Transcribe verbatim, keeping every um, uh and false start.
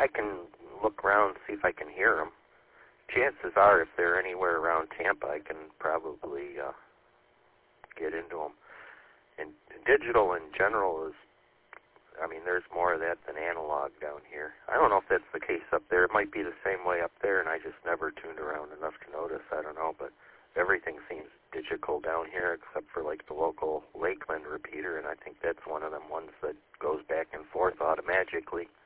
I can look around, see if I can hear them. Chances are, if they're anywhere around Tampa, I can probably uh, get into them. And digital in general is, I mean, there's more of that than analog down here. I don't know if that's the case up there. It might be the same way up there, and I just never tuned around enough to notice. I don't know, but everything seems digital down here except for, like, the local Lakeland repeater, and I think that's one of them ones that goes back and forth automatically.